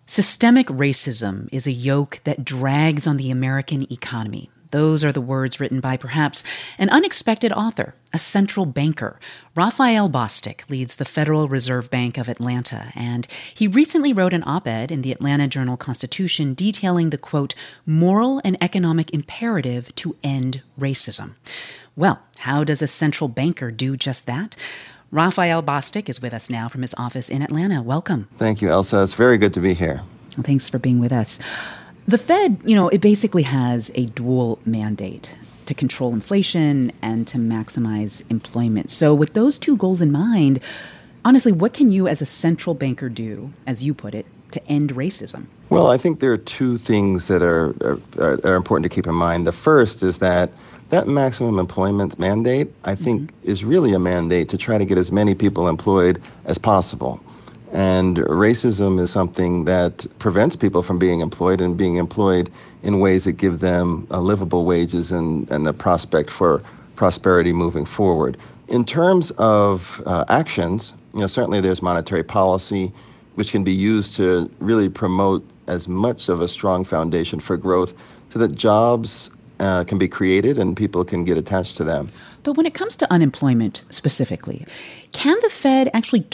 Systemic racism is a yoke that drags on the American economy. Those are the words written by perhaps an unexpected author, a central banker. Raphael Bostic leads the Federal Reserve Bank of Atlanta, and he recently wrote an op-ed in the Atlanta Journal-Constitution detailing the, quote, moral and economic imperative to end racism. Well, how does a central banker do just that? Raphael Bostic is with us now from his office in Atlanta. Welcome. Thank you, Elsa. It's very good to be here. Well, thanks for being with us. The Fed, it basically has a dual mandate to control inflation and to maximize employment. So with those two goals in mind, honestly, what can you as a central banker do, as you put it, to end racism? Well, I think there are two things that are important to keep in mind. The first is that maximum employment mandate, I think, is really a mandate to try to get as many people employed as possible. And racism is something that prevents people from being employed and being employed in ways that give them livable wages and a prospect for prosperity moving forward. In terms of actions, certainly there's monetary policy, which can be used to really promote as much of a strong foundation for growth so that jobs can be created and people can get attached to them. But when it comes to unemployment specifically, can the Fed actually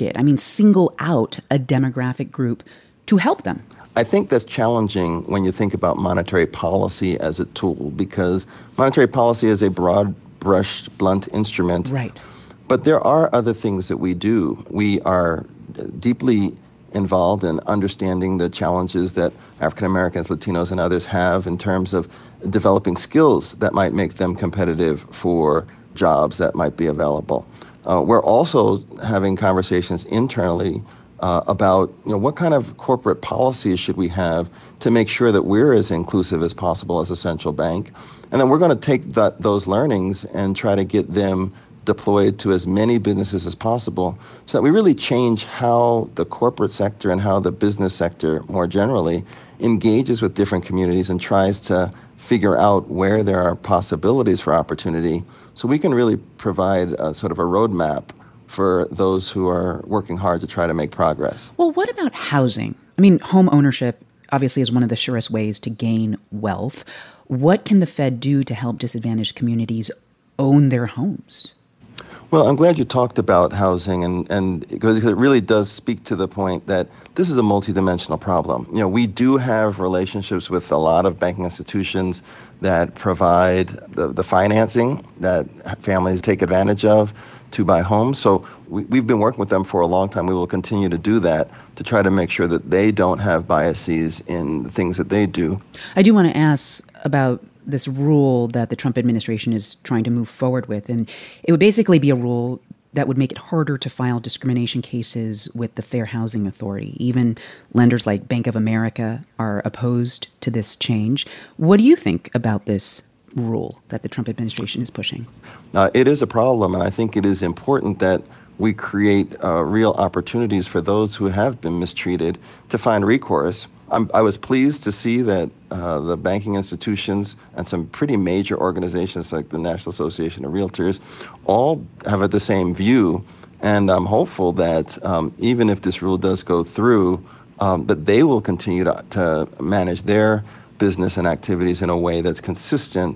single out a demographic group to help them? I think that's challenging when you think about monetary policy as a tool, because monetary policy is a broad brush, blunt instrument. Right. But there are other things that we do. We are deeply involved in understanding the challenges that African Americans, Latinos, and others have in terms of developing skills that might make them competitive for jobs that might be available. We're also having conversations internally about what kind of corporate policies should we have to make sure that we're as inclusive as possible as a central bank. And then we're going to take those learnings and try to get them deployed to as many businesses as possible so that we really change how the corporate sector and how the business sector more generally engages with different communities and tries to figure out where there are possibilities for opportunity so we can really provide a sort of a roadmap for those who are working hard to try to make progress. Well, what about housing? Home ownership obviously is one of the surest ways to gain wealth. What can the Fed do to help disadvantaged communities own their homes? Well, I'm glad you talked about housing, and because it really does speak to the point that this is a multidimensional problem. We do have relationships with a lot of banking institutions that provide the financing that families take advantage of to buy homes. So we've been working with them for a long time. We will continue to do that to try to make sure that they don't have biases in the things that they do. I do want to ask about this rule that the Trump administration is trying to move forward with. And it would basically be a rule that would make it harder to file discrimination cases with the Fair Housing Authority. Even lenders like Bank of America are opposed to this change. What do you think about this rule that the Trump administration is pushing? It is a problem, and I think it is important that we create real opportunities for those who have been mistreated to find recourse. I was pleased to see that the banking institutions and some pretty major organizations like the National Association of Realtors all have the same view. And I'm hopeful that even if this rule does go through, that they will continue to manage their business and activities in a way that's consistent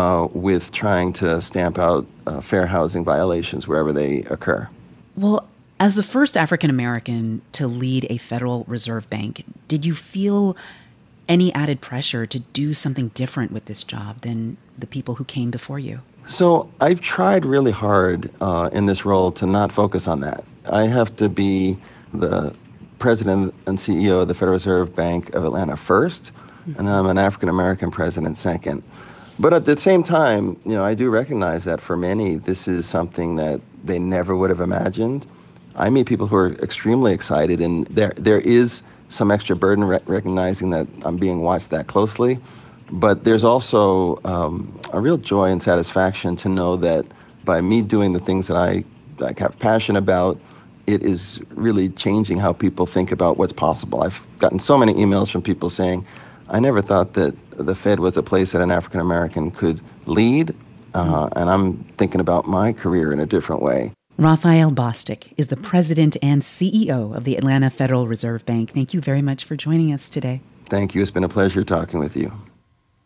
with trying to stamp out fair housing violations wherever they occur. Well, as the first African American to lead a Federal Reserve Bank, did you feel any added pressure to do something different with this job than the people who came before you? So I've tried really hard in this role to not focus on that. I have to be the president and CEO of the Federal Reserve Bank of Atlanta first, and I'm an African American president second. But at the same time, I do recognize that for many, this is something that they never would have imagined. I meet people who are extremely excited, and there is some extra burden recognizing that I'm being watched that closely. But there's also a real joy and satisfaction to know that by me doing the things that I have passion about, it is really changing how people think about what's possible. I've gotten so many emails from people saying, I never thought that the Fed was a place that an African American could lead, and I'm thinking about my career in a different way. Raphael Bostic is the president and CEO of the Atlanta Federal Reserve Bank. Thank you very much for joining us today. Thank you. It's been a pleasure talking with you.